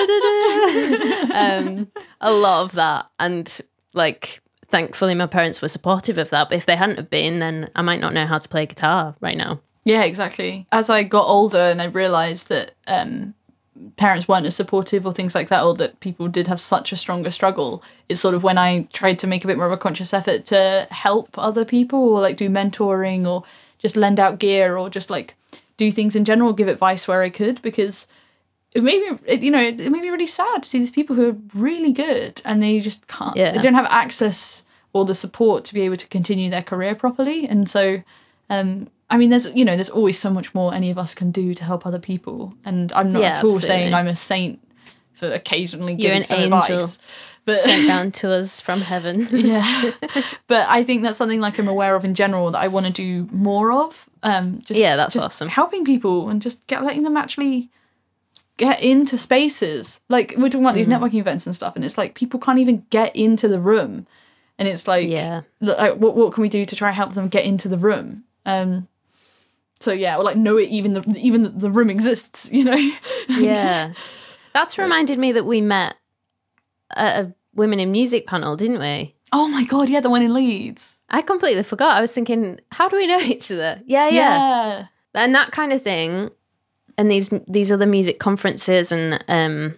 [SPEAKER 2] um, a lot of that. And like, thankfully my parents were supportive of that. But if they hadn't have been, then I might not know how to play guitar right now.
[SPEAKER 1] Yeah, exactly. As I got older and I realised that um, parents weren't as supportive or things like that, or that people did have such a stronger struggle, it's sort of when I tried to make a bit more of a conscious effort to help other people, or like do mentoring, or just lend out gear, or just like do things in general, give advice where I could, because it made me, it, you know, it made me really sad to see these people who are really good and they just can't,
[SPEAKER 2] Yeah.
[SPEAKER 1] they don't have access or the support to be able to continue their career properly. And so, um, I mean, there's, you know, there's always so much more any of us can do to help other people. And I'm not
[SPEAKER 2] Yeah,
[SPEAKER 1] at all
[SPEAKER 2] absolutely.
[SPEAKER 1] saying I'm a saint for occasionally
[SPEAKER 2] You're
[SPEAKER 1] giving
[SPEAKER 2] an
[SPEAKER 1] some
[SPEAKER 2] angel.
[SPEAKER 1] advice. But
[SPEAKER 2] Sent down to us from heaven.
[SPEAKER 1] yeah, but I think that's something like I'm aware of in general that I want to do more of. Um, just,
[SPEAKER 2] Yeah, that's
[SPEAKER 1] just
[SPEAKER 2] awesome.
[SPEAKER 1] Helping people and just get letting them actually get into spaces. Like we're talking about these
[SPEAKER 2] Mm.
[SPEAKER 1] networking events and stuff, and it's like people can't even get into the room, and it's like,
[SPEAKER 2] Yeah.
[SPEAKER 1] like what what can we do to try and help them get into the room? Um, so yeah, or like know it even the even the, the room exists, you know?
[SPEAKER 2] Yeah. That's reminded me that we met at a Women in Music panel, didn't we?
[SPEAKER 1] Oh my god, yeah, the one in Leeds.
[SPEAKER 2] I completely forgot. I was thinking, how do we know each other? Yeah, yeah.
[SPEAKER 1] Yeah.
[SPEAKER 2] And that kind of thing, and these these other music conferences and um,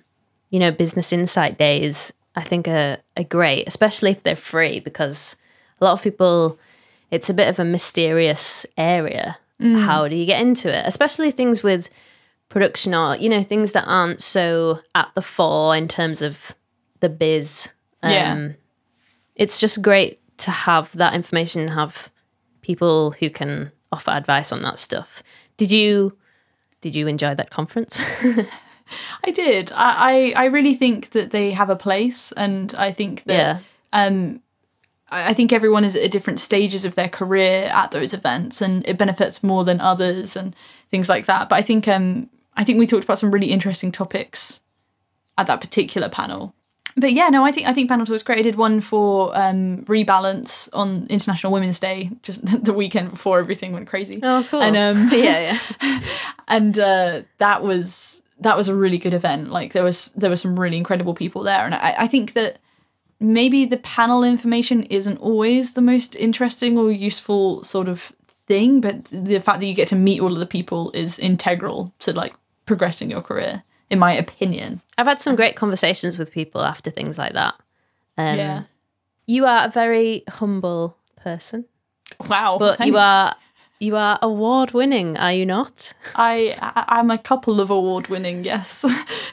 [SPEAKER 2] you know, business insight days, I think are, are great, especially if they're free, because a lot of people, it's a bit of a mysterious area. Mm. How do you get into it? Especially things with production or, you know, things that aren't so at the fore in terms of the biz. Um, yeah. It's just great to have that information and have people who can offer advice on that stuff. Did you did you enjoy that conference?
[SPEAKER 1] I did. I, I, I really think that they have a place, and I think that yeah. um I think everyone is at different stages of their career at those events, and it benefits more than others and things like that. But I think um I think we talked about some really interesting topics at that particular panel. But yeah, no, I think I think panel talk was great. I did one for um, Rebalance on International Women's Day, just the weekend before everything went crazy.
[SPEAKER 2] Oh, cool.
[SPEAKER 1] And um,
[SPEAKER 2] yeah, yeah.
[SPEAKER 1] and uh, that was that was a really good event. Like there was there were some really incredible people there, and I, I think that maybe the panel information isn't always the most interesting or useful sort of thing, but the fact that you get to meet all of the people is integral to like progressing your career, in my opinion.
[SPEAKER 2] I've had some great conversations with people after things like that. Um,
[SPEAKER 1] yeah.
[SPEAKER 2] You are a very humble person.
[SPEAKER 1] Wow.
[SPEAKER 2] But
[SPEAKER 1] thanks.
[SPEAKER 2] you are you are award winning, are you not?
[SPEAKER 1] I, I I'm a couple of award winning, yes.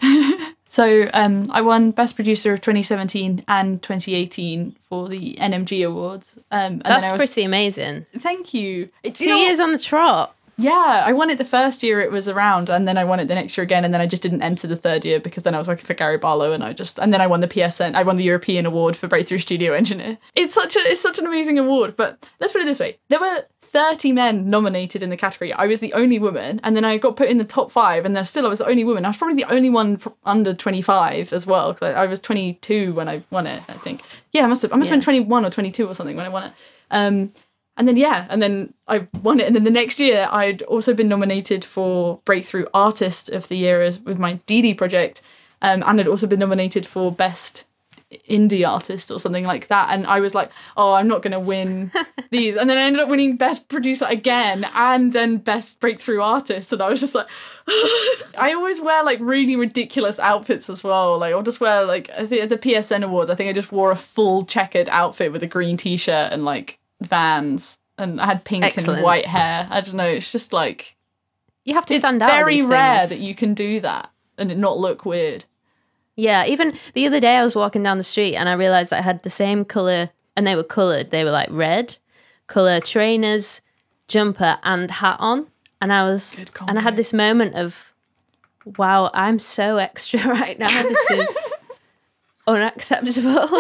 [SPEAKER 1] So um, I won Best Producer of twenty seventeen and twenty eighteen for the N M G Awards. Um, and
[SPEAKER 2] That's
[SPEAKER 1] then I was,
[SPEAKER 2] pretty amazing.
[SPEAKER 1] Thank you.
[SPEAKER 2] It's two years on the trot.
[SPEAKER 1] Yeah, I won it the first year it was around, and then I won it the next year again, and then I just didn't enter the third year because then I was working for Gary Barlow, and I just and then I won the P S N. I won the European Award for Breakthrough Studio Engineer. It's such a it's such an amazing award. But let's put it this way: there were thirty men nominated in the category. I was the only woman, and then I got put in the top five, and then still I was the only woman. I was probably the only one under twenty-five as well, because I, I was twenty-two when I won it. I think. Yeah, I must have. I must have
[SPEAKER 2] yeah.
[SPEAKER 1] been twenty-one or twenty-two or something when I won it. Um, And then, yeah, and then I won it. And then the next year, I'd also been nominated for Breakthrough Artist of the Year as, with my D D project. Um, and I'd also been nominated for Best Indie Artist or something like that. And I was like, oh, I'm not going to win these. And then I ended up winning Best Producer again and then Best Breakthrough Artist. And I was just like, I always wear like really ridiculous outfits as well. Like I'll just wear like, I think at the P S N Awards, I think I just wore a full checkered outfit with a green t-shirt and like Vans, and I had pink Excellent. and white hair. I don't know, it's just like
[SPEAKER 2] you have to stand out.
[SPEAKER 1] It's very rare
[SPEAKER 2] things.
[SPEAKER 1] that you can do that and it not look weird.
[SPEAKER 2] Yeah, even the other day I was walking down the street and I realised that I had the same colour, and they were coloured. They were like red colour trainers, jumper and hat on, and I was and I had this moment of, wow, I'm so extra right now. This is unacceptable.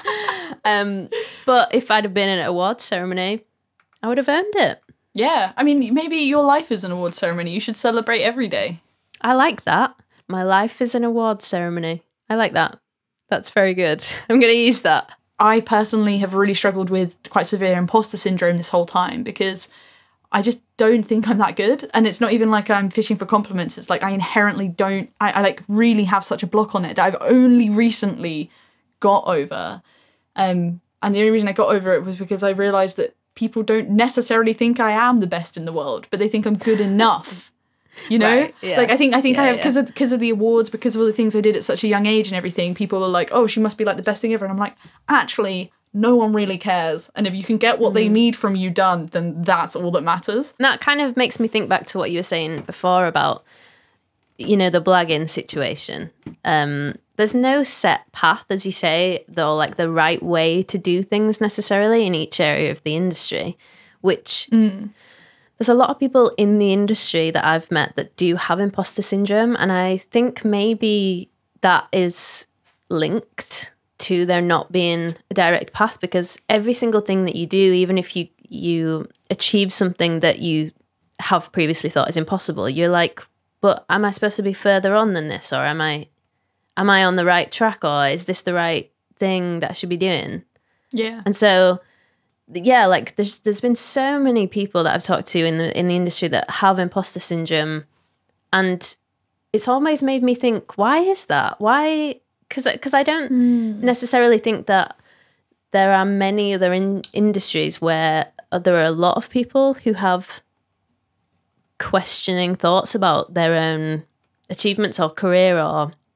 [SPEAKER 2] um, but if I'd have been in an awards ceremony, I would have earned it.
[SPEAKER 1] Yeah, I mean, maybe your life is an award ceremony. You should celebrate every day.
[SPEAKER 2] I like that. My life is an award ceremony. I like that. That's very good. I'm going to use that.
[SPEAKER 1] I personally have really struggled with quite severe imposter syndrome this whole time because I just don't think I'm that good. And it's not even like I'm fishing for compliments. It's like I inherently don't, I, I like really have such a block on it that I've only recently got over. Um, and the only reason I got over it was because I realised that people don't necessarily think I am the best in the world, but they think I'm good enough. You know,
[SPEAKER 2] right, yeah.
[SPEAKER 1] like I think I think
[SPEAKER 2] yeah,
[SPEAKER 1] I have because
[SPEAKER 2] yeah.
[SPEAKER 1] of because of the awards, because of all the things I did at such a young age and everything. People are like, "Oh, she must be like the best thing ever," and I'm like, actually, no one really cares. And if you can get what mm. they need from you done, then that's all that matters.
[SPEAKER 2] And that kind of makes me think back to what you were saying before about, you know, the blagging situation. Um, there's no set path, as you say, though, like the right way to do things necessarily in each area of the industry, which. Mm. There's a lot of people in the industry that I've met that do have imposter syndrome, and I think maybe that is linked to there not being a direct path, because every single thing that you do, even if you you achieve something that you have previously thought is impossible, you're like, but am I supposed to be further on than this, or am I am I on the right track, or is this the right thing that I should be doing?
[SPEAKER 1] Yeah.
[SPEAKER 2] And so yeah, like there's there's been so many people that I've talked to in the in the industry that have imposter syndrome, and it's always made me think, why is that? Why? Because because I don't mm. necessarily think that there are many other in, industries where there are a lot of people who have questioning thoughts about their own achievements or career or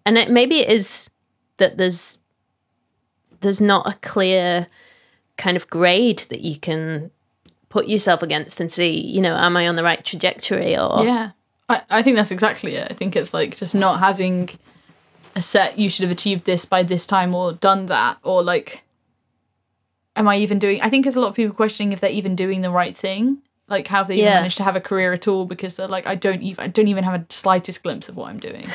[SPEAKER 2] And it, maybe it is that there's there's not a clear kind of grade that you can put yourself against and see, you know, am I on the right trajectory? Or
[SPEAKER 1] Yeah, I, I think that's exactly it. I think it's like just not having a set, you should have achieved this by this time or done that, or like, am I even doing, I think there's a lot of people questioning if they're even doing the right thing. Like, have they even
[SPEAKER 2] Yeah.
[SPEAKER 1] managed to have a career at all? Because they're like, I don't even, I don't even have a slightest glimpse of what I'm doing.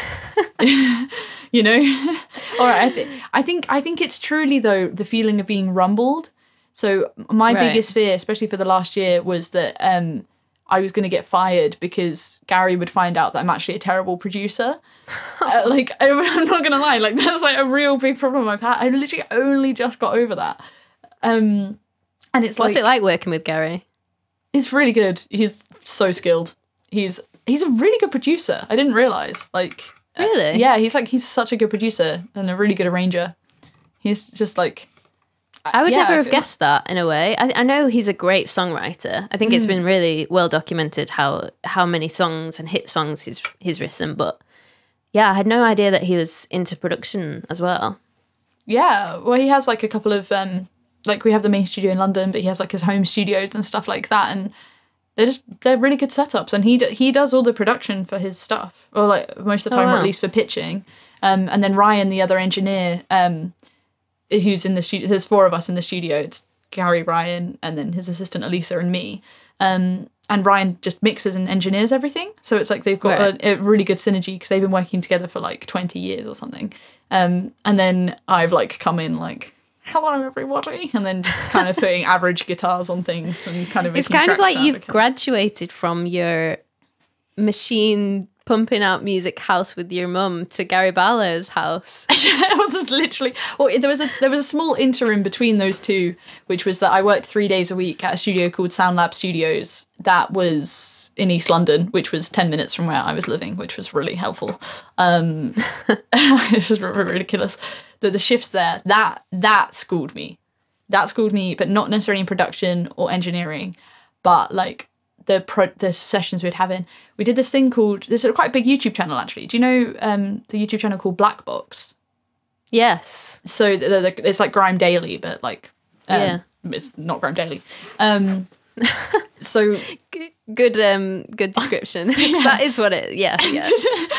[SPEAKER 1] You know? All right. I, th- I think, I think it's truly though the feeling of being rumbled. So my
[SPEAKER 2] Right.
[SPEAKER 1] biggest fear, especially for the last year, was that um, I was going to get fired because Gary would find out that I'm actually a terrible producer. uh, like, I, I'm not going to lie, like that's like a real big problem I've had. I literally only just got over that. Um, and it's
[SPEAKER 2] What's
[SPEAKER 1] like,
[SPEAKER 2] it like working with Gary?
[SPEAKER 1] it's really good. He's so skilled. He's he's a really good producer. I didn't realize. Like, uh,
[SPEAKER 2] Really?
[SPEAKER 1] yeah, he's like he's such a good producer and a really good arranger. He's just like.
[SPEAKER 2] I would
[SPEAKER 1] yeah,
[SPEAKER 2] never
[SPEAKER 1] I
[SPEAKER 2] have
[SPEAKER 1] feel-
[SPEAKER 2] guessed that in a way. I, I know he's a great songwriter. I think it's been really well documented how how many songs and hit songs he's he's written. But yeah, I had no idea that he was into production as well.
[SPEAKER 1] Yeah, well, he has like a couple of um, like we have the main studio in London, but he has like his home studios and stuff like that, and they're just they're really good setups. And he d- he does all the production for his stuff, or like most of the
[SPEAKER 2] Oh,
[SPEAKER 1] time, or
[SPEAKER 2] wow.
[SPEAKER 1] at least for pitching. Um, and then Ryan, the other engineer, um, who's in the studio. There's four of us in the studio. It's Gary, Ryan, and then his assistant Elisa and me. Um, and Ryan just mixes and engineers everything. So it's like they've got
[SPEAKER 2] Right.
[SPEAKER 1] a, a really good synergy because they've been working together for like twenty years or something. Um, and then I've like come in like, hello everybody, and then just kind of putting average guitars on things and kind of making
[SPEAKER 2] It's kind of
[SPEAKER 1] tracks
[SPEAKER 2] like
[SPEAKER 1] sound
[SPEAKER 2] you've
[SPEAKER 1] okay.
[SPEAKER 2] graduated from your machine pumping out music house with your mum to Gary Barlow's house.
[SPEAKER 1] It was just literally well there was a there was a small interim between those two, which was that I worked three days a week at a studio called Sound Lab Studios that was in East London, which was ten minutes from where I was living, which was really helpful. Um this is r- r- ridiculous. The the shifts there, that that schooled me. That schooled me, but not necessarily in production or engineering, but like the pro- the sessions we'd have in. We did this thing called, this is a quite big YouTube channel actually. Do you know um, the YouTube channel called Black Box?
[SPEAKER 2] Yes.
[SPEAKER 1] So the, the, it's like Grime Daily, but like, um,
[SPEAKER 2] Yeah.
[SPEAKER 1] it's not Grime Daily. Um, so
[SPEAKER 2] G- Good um good description. That is what it yeah, yeah.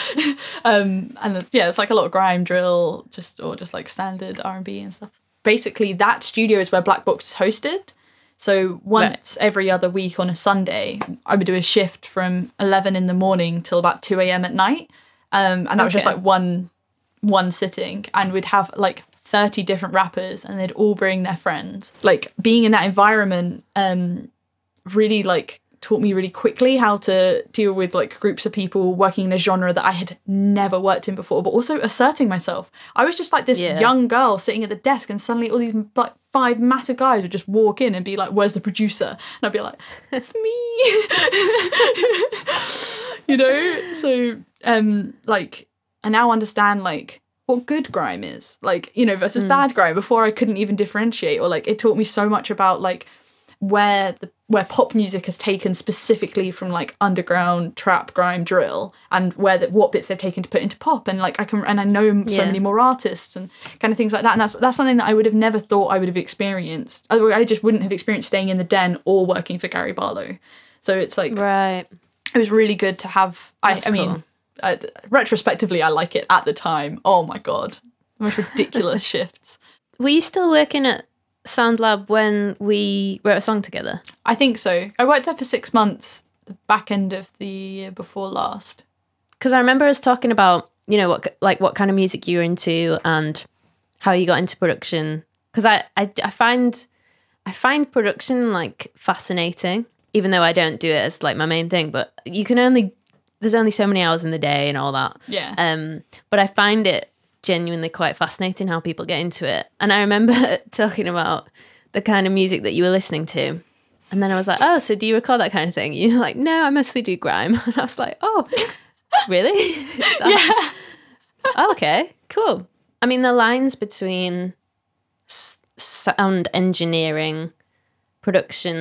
[SPEAKER 1] um, and the- yeah, it's like a lot of grime drill, just or just like standard R and B and stuff. Basically, that studio is where Black Box is hosted. So once every other week on a Sunday, I would do a shift from eleven in the morning till about two a.m. at night. Um, and that was just
[SPEAKER 2] Okay.
[SPEAKER 1] like one one sitting. And we'd have like thirty different rappers and they'd all bring their friends. Like being in that environment um, really like taught me really quickly how to deal with like groups of people working in a genre that I had never worked in before, but also asserting myself. I was just like this
[SPEAKER 2] Yeah.
[SPEAKER 1] young girl sitting at the desk and suddenly all these like five massive guys would just walk in and be like, where's the producer? And I'd be like, it's me. You know? So um like I now understand like what good grime is. Like, you know, versus bad grime. Before I couldn't even differentiate, or like it taught me so much about like where the where pop music has taken specifically from like underground trap grime drill, and where the, what bits they've taken to put into pop, and like I can and I know so
[SPEAKER 2] Yeah.
[SPEAKER 1] many more artists and kind of things like that, and that's that's something that I would have never thought I would have experienced. Otherwise, I just wouldn't have experienced staying in the Den or working for Gary Barlow. So it's like
[SPEAKER 2] Right.
[SPEAKER 1] it was really good to have. I,
[SPEAKER 2] That's
[SPEAKER 1] I mean,
[SPEAKER 2] cool.
[SPEAKER 1] I, retrospectively, I like it. At the time, oh my god, the most ridiculous shifts.
[SPEAKER 2] Were you still working at Sound Lab when we wrote a song together?
[SPEAKER 1] I think so. I worked there for six months, the back end of the year before last.
[SPEAKER 2] Because I remember us talking about, you know, what like what kind of music you were into and how you got into production. Because I, I, I find I find production like fascinating, even though I don't do it as like my main thing. But you can only there's only so many hours in the day and all that.
[SPEAKER 1] Yeah.
[SPEAKER 2] Um, but I find it genuinely quite fascinating how people get into it. And I remember talking about the kind of music that you were listening to. And then I was like, oh, so do you record that kind of thing? You're like, no, I mostly do grime. And I was like, oh, really? Is that- Oh, okay, cool. I mean, the lines between s- sound engineering, production,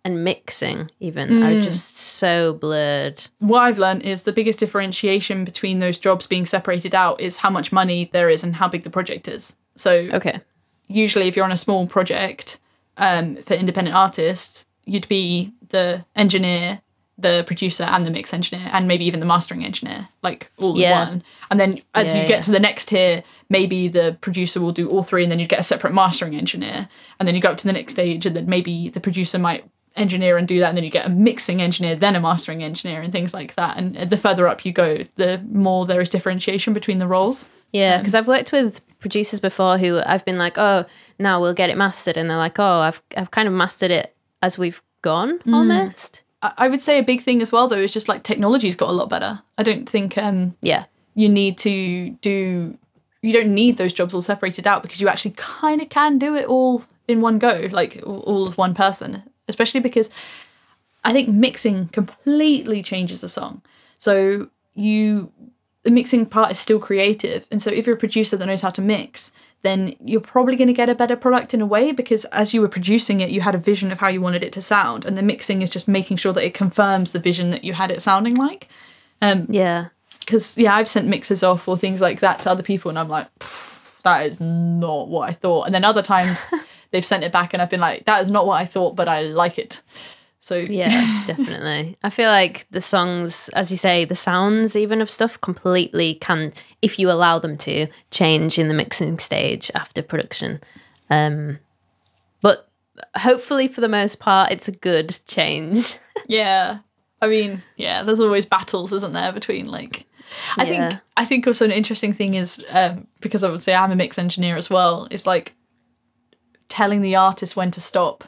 [SPEAKER 2] and mixing even mm. are just so blurred.
[SPEAKER 1] What I've learned is the biggest differentiation between those jobs being separated out is how much money there is and how big the project is. So
[SPEAKER 2] okay.
[SPEAKER 1] usually if you're on a small project um, for independent artists, you'd be the engineer, the producer and the mix engineer and maybe even the mastering engineer, like all
[SPEAKER 2] yeah.
[SPEAKER 1] in one. And then as yeah, you get yeah. to the next tier, maybe the producer will do all three and then you'd get a separate mastering engineer. And then you go up to the next stage and then maybe the producer might engineer and do that and then you get a mixing engineer, then a mastering engineer and things like that. And the further up you go, the more there is differentiation between the roles.
[SPEAKER 2] Yeah, because um, I've worked with producers before who I've been like, oh, now we'll get it mastered. And they're like, oh, I've I've kind of mastered it as we've gone, mm. almost.
[SPEAKER 1] I would say a big thing as well, though, is just like technology's got a lot better. I don't think um,
[SPEAKER 2] yeah.
[SPEAKER 1] you need to do, you don't need those jobs all separated out because you actually kind of can do it all in one go, like all, all as one person, especially because I think mixing completely changes a song. So you, the mixing part is still creative. And so if you're a producer that knows how to mix, then you're probably going to get a better product in a way because as you were producing it, you had a vision of how you wanted it to sound. And the mixing is just making sure that it confirms the vision that you had it sounding like. Um,
[SPEAKER 2] yeah.
[SPEAKER 1] Because, yeah, I've sent mixes off or things like that to other people and I'm like, that is not what I thought. And then other times they've sent it back and I've been like, that is not what I thought, but I like it. So
[SPEAKER 2] yeah, definitely. I feel like the songs, as you say, the sounds even of stuff completely can, if you allow them to, change in the mixing stage after production. Um, but hopefully for the most part, it's a good change.
[SPEAKER 1] Yeah. I mean, yeah, there's always battles, isn't there, between like... I yeah. think I think also an interesting thing is, um, because I would say I'm a mix engineer as well, is like telling the artist when to stop.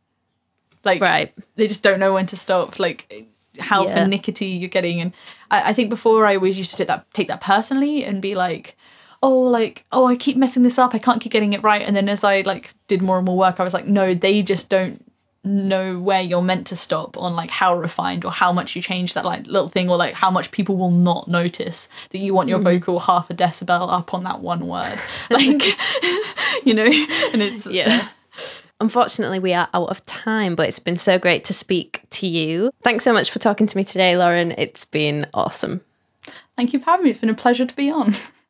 [SPEAKER 1] Like,
[SPEAKER 2] right.
[SPEAKER 1] they just don't know when to stop, like how
[SPEAKER 2] yeah.
[SPEAKER 1] finicky you're getting. And I, I think before I always used to take that, take that personally and be like, oh, like, oh, I keep messing this up. I can't keep getting it right. And then as I like did more and more work, I was like, no, they just don't know where you're meant to stop on like how refined or how much you change that like little thing or like how much people will not notice that you want your mm. vocal half a decibel up on that one word. Like, you know, and it's...
[SPEAKER 2] Yeah. Unfortunately, we are out of time, but it's been so great to speak to you. Thanks so much for talking to me today, Lauren. It's been awesome.
[SPEAKER 1] Thank you for having me. It's been a pleasure to be on.